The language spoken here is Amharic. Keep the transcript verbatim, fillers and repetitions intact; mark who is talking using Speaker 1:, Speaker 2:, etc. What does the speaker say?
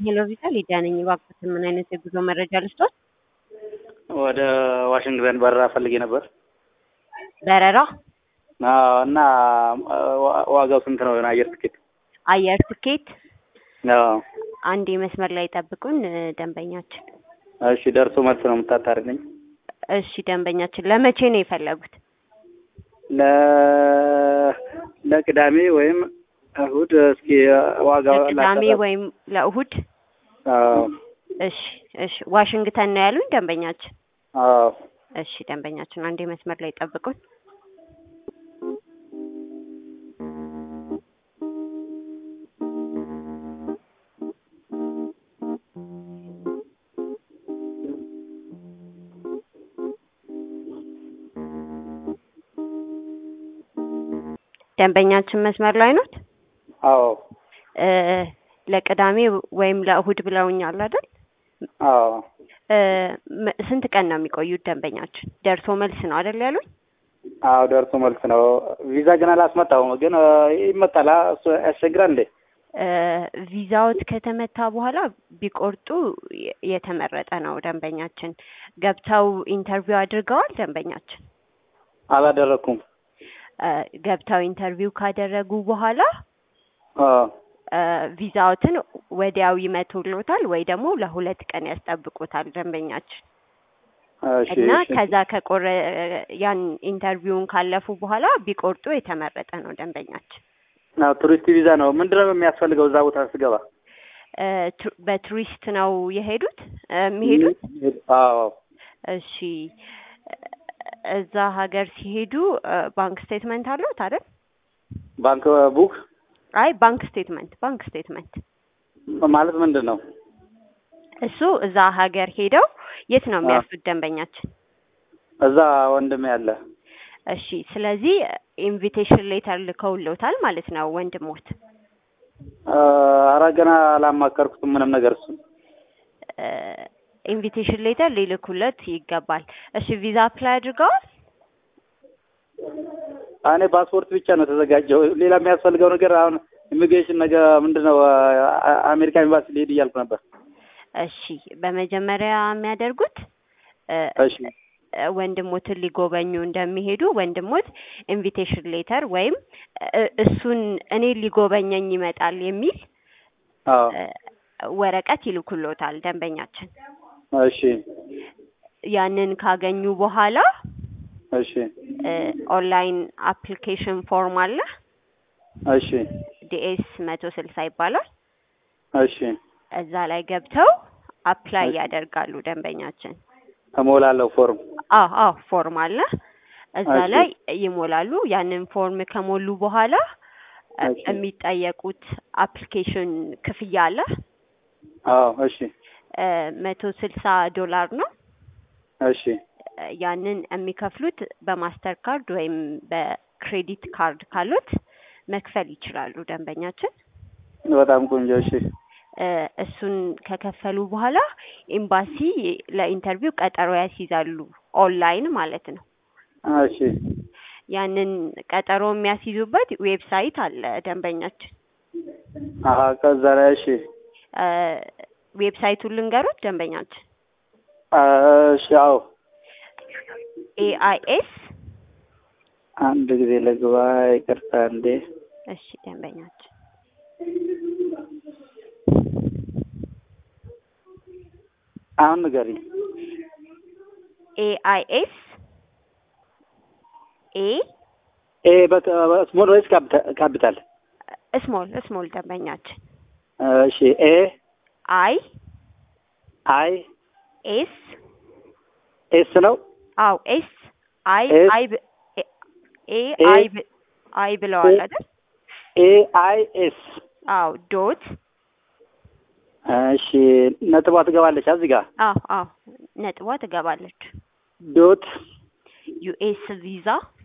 Speaker 1: ሄሎ ቪዛ ሊዲያ ነኝ። እባክዎትን ምን አይነት የጉዞ መረጃ ልስጥዎት?
Speaker 2: ወደ ዋሽንግተን በረራ ፈልጌ ነበር።
Speaker 1: በረራ?
Speaker 2: አዎ። እና ዋጋው ስንት ነው? አየር ትኬት
Speaker 1: አየር ትኬት?
Speaker 2: አዎ።
Speaker 1: አንዴ መስመር ላይ ጠብቁን ደንበኛችን።
Speaker 2: እሺ። ደርሶ መልስ ነው የምታታርልኝ?
Speaker 1: እሺ ደንበኛችን፣ ለመቼ ነው የፈለጉት?
Speaker 2: ለ ለቅዳሜ ወይም እሁድ። እስኪ ዋጋው
Speaker 1: ለቅዳሜ ወይም ለእሁድ?
Speaker 2: አዎ።
Speaker 1: እሺ እሺ። ዋሽንግተን ነው ያሉኝ ደንበኛችን?
Speaker 2: አዎ።
Speaker 1: እሺ ደንበኛችን፣ አንዴ መስመር ላይ ጠብቁን። ደንበኛችን መስመር ላይ ነው?
Speaker 2: አዎ።
Speaker 1: እ ለቅዳሜ ወይም ለእሁድ ብለውኛል አይደል?
Speaker 2: አዎ።
Speaker 1: እ ስንት ቀን ነው የሚቆዩት ደንበኛችን? ደርሶ መልስ ነው አይደል ያሉኝ?
Speaker 2: አዎ ደርሶ መልስ ነው። ቪዛ ግን አላስመጣሁም። ግን ይመጣላ? እሱ ያስቸግራል እንዴ?
Speaker 1: እ ቪዛዎት ከተመታ በኋላ ቢቆርጡ የተመረጠ ነው ደንበኛችን። ገብተው ኢንተርቪው አድርገዋል ደንበኛችን?
Speaker 2: አላደረኩም።
Speaker 1: ገብተው ኢንተርቪው ካደረጉ በኋላ
Speaker 2: አዎ
Speaker 1: ቪዛዎትን ወዲያው ይመቱልዎታል ወይ ደግሞ ለሁለት ቀን ያስጠብቁታል ደንበኛችን።
Speaker 2: እሺ።
Speaker 1: እና ከዛ ከቆረ ያን ኢንተርቪውን ካለፉ በኋላ ቢቆርጡ የተመረጠ ነው ደንበኛችን።
Speaker 2: ነው ቱሪስት ቪዛ ነው። ምንድነው የሚያስፈልገው እዛ ቦታ ስገባ?
Speaker 1: በቱሪስት ነው የሄዱት የሚሄዱት?
Speaker 2: አዎ።
Speaker 1: እሺ። እዛ ሀገር ሲሄዱ ባንክ ስቴትመንት አለዎት አይደል?
Speaker 2: ባንክ ቡክ?
Speaker 1: አይ ባንክ ስቴትመንት ባንክ ስቴትመንት
Speaker 2: ማለት ምንድን ነው?
Speaker 1: እሱ እዛ ሀገር ሄደው የት ነው የሚያርፉት ደንበኛችን?
Speaker 2: እዛ ወንድም ያለ።
Speaker 1: እሺ። ስለዚህ ኢንቪቴሽን ሌተር ልከውልዎታል ማለት ነው ወንድሞት?
Speaker 2: ኧረ ገና አላማከርኩትም ምንም ነገር እሱን።
Speaker 1: ኢንቪቴሽን ሌተር ሊልኩለት ይገባል። እሺ። ቪዛ አፕላይ አድርገዋል?
Speaker 2: እኔ ፓስፖርት ብቻ ነው ተዘጋጀው። ሌላ የሚያስፈልገው ነገር አሁን ኢሚግሬሽን ነገር ምንድነው? አሜሪካ ኤምባሲ ልሄድ እያልኩ ነበር።
Speaker 1: እሺ። በመጀመሪያ የሚያደርጉት
Speaker 2: እሺ
Speaker 1: ወንድሞትን ሊጎበኙ እንደሚሄዱ ወንድሞት ኢንቪቴሽን ሌተር ወይም እሱን እኔ ሊጎበኘኝ ይመጣል የሚል
Speaker 2: አዎ
Speaker 1: ወረቀት ይልኩልዎታል ደንበኛችን።
Speaker 2: እሺ።
Speaker 1: ያንን ካገኙ በኋላ
Speaker 2: እሺ
Speaker 1: ኦንላይን አፕሊኬሽን ፎርም አለ።
Speaker 2: እሺ።
Speaker 1: ዲኤስ መቶ ስልሳ ይባላል።
Speaker 2: እሺ።
Speaker 1: እዛ ላይ ገብተው አፕላይ ያደርጋሉ ደንበኛችን።
Speaker 2: እሞላለሁ ፎርም?
Speaker 1: አዎ አዎ ፎርም አለ። እዛ ላይ ይሞላሉ። ያንን ፎርም ከሞሉ በኋላ የሚጠየቁት አፕሊኬሽን ክፍያ አለ።
Speaker 2: አዎ። እሺ።
Speaker 1: መቶ ስልሳ ዶላር ነው።
Speaker 2: እሺ።
Speaker 1: ያንን የሚከፍሉት በማስተር ካርድ ወይም በክሬዲት ካርድ ካሉት መክፈል ይችላሉ ደንበኛችን።
Speaker 2: በጣም ቆንጆ። እሺ።
Speaker 1: እሱን ከከፈሉ በኋላ ኤምባሲ ለኢንተርቪው ቀጠሮ ያስይዛሉ፣ ኦንላይን ማለት ነው።
Speaker 2: እሺ።
Speaker 1: ያንን ቀጠሮ የሚያስይዙበት ዌብሳይት አለ ደንበኛችን።
Speaker 2: አሃ ከዛ ላይ እሺ።
Speaker 1: ዌብሳይቱን ልንገሩት ደንበኛችን?
Speaker 2: እሺ። አዎ።
Speaker 1: ኤአይኤስ
Speaker 2: አንድ ጊዜ ለግባ። ይቅርታ እንዴ።
Speaker 1: እሺ ደንበኛችን።
Speaker 2: አሁን ንገሪኝ።
Speaker 1: ኤአይኤስ ኤ
Speaker 2: ኤ በት ስሞል ወይስ ካፒታል?
Speaker 1: ስሞል ስሞል ደንበኛችን።
Speaker 2: እሺ። ኤ
Speaker 1: አይ
Speaker 2: አይ
Speaker 1: ኤስ
Speaker 2: ኤስ ነው?
Speaker 1: አው ኤስ አይ አይ ኤ አይ አይ ብለዋል አይደል?
Speaker 2: ኤ አይ ኤስ
Speaker 1: አው ዶት
Speaker 2: እሺ። ነጥቧ ትገባለች እዚህ ጋር?
Speaker 1: አዎ አዎ ነጥቧ ትገባለች።
Speaker 2: ዶት
Speaker 1: ዩኤስ ቪዛ